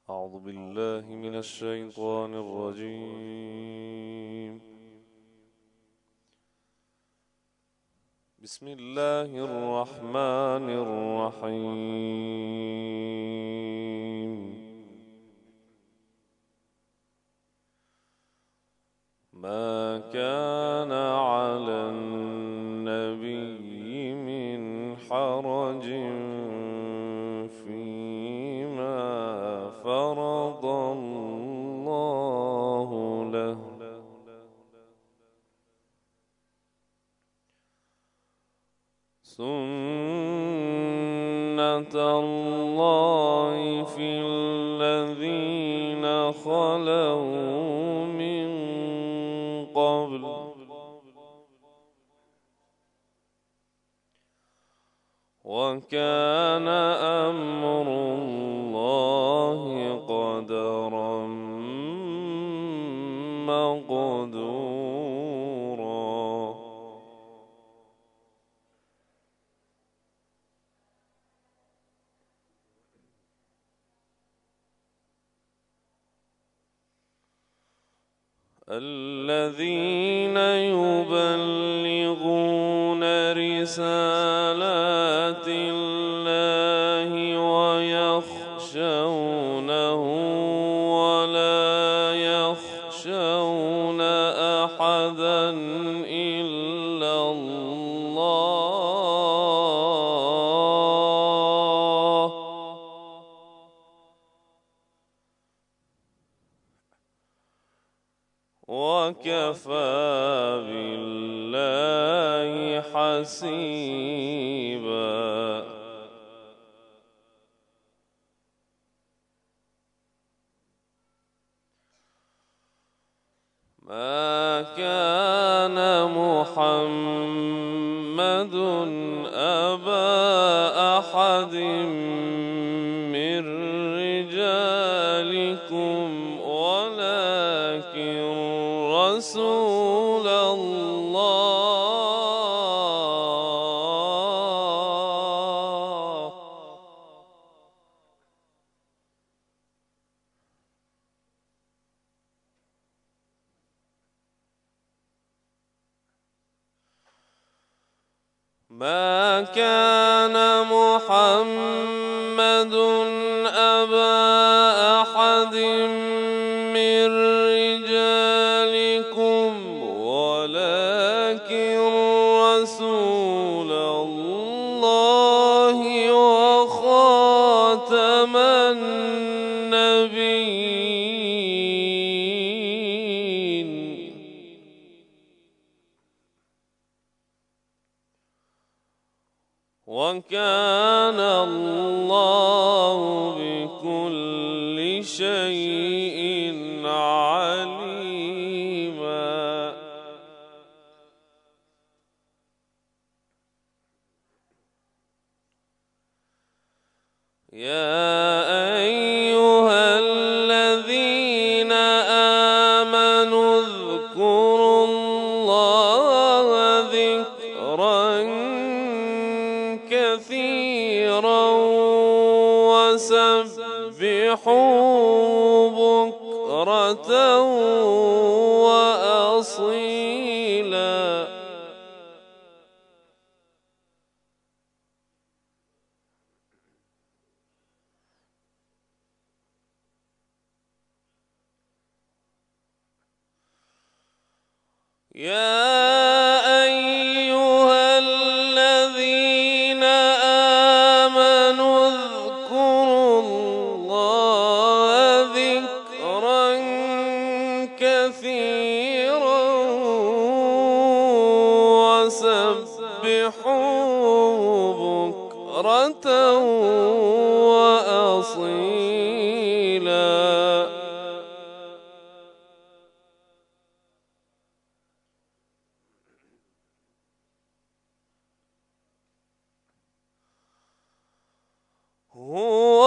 أعوذ بالله من الشيطان الرجيم. بسم الله الرحمن الرحيم. ما كان على النبي من حرج فيما فرض الله له، سنة الله في الذين خلوا من قبل، وكان أمر الله قدرا مقدورا. الذين يبلغون رسالات الله ويخشونه ولا يخشون أحدا إلا الله، وكفى بالله حسيبا. ما كان محمد أبا أحد من رجالكم ولكن رسول الله. ما كان محمد أبا أحد من رجالكم ولكن رسول الله وخاتم النبيين. وكان الله بكل شيء عليما. يا أيها الذين آمنوا اذكروا الله ذكرا كثيرا وسبحوه بكرة وأصيلا. يا أيها الذين آمنوا اذكروا الله ذكرا كثيرا وسبحوه بكرة وأصيلا. هو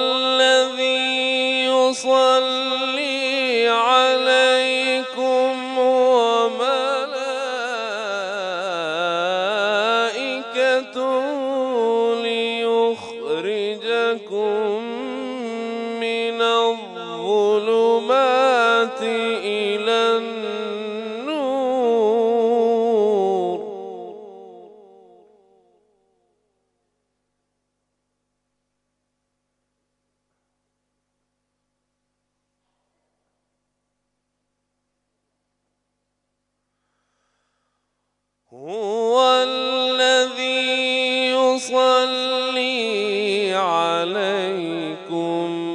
الذي يصلي عليكم وملائكته ليخرجكم من الظلمات إلى النور. هو الذي يصلي عليكم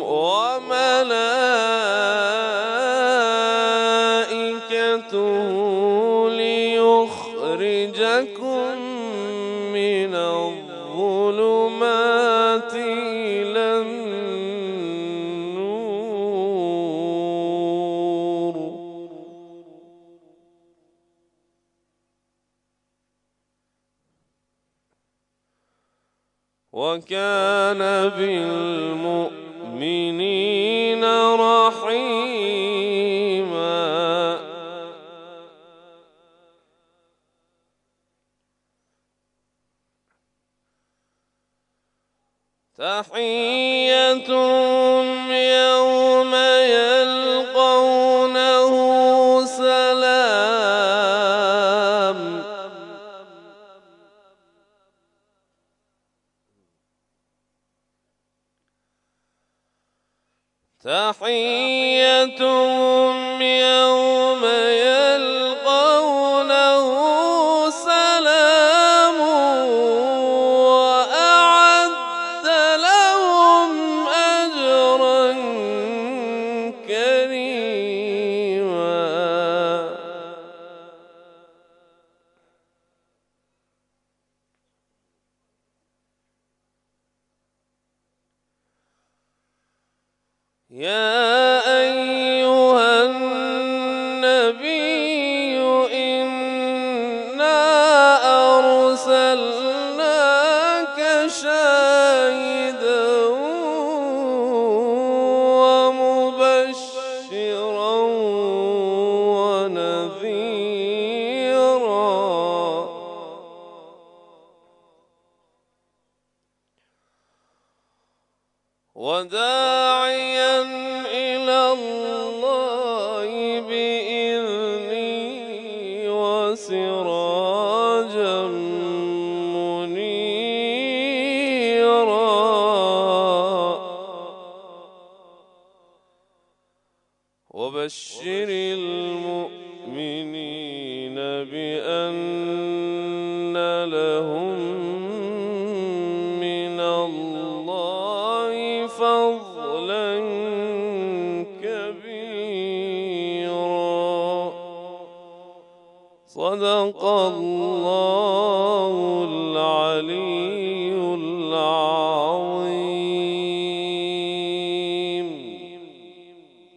وملائكته ليخرجكم من الظلمات إلى النور. وكان بالمؤمنين رحيما. تحيتهم يوم يلقونه سلام. تحيتهم يوم يلقونه سلام وأعد لهم أجرا كريما. يا أيها النبي إنا أرسلناك شاهدا ومبشرا ونذيرا وداعيا إلى الله بإذنه وسراجا منيرا. وبشر المؤمنين بأن لهم من الله فضلا كبيرا. صدق الله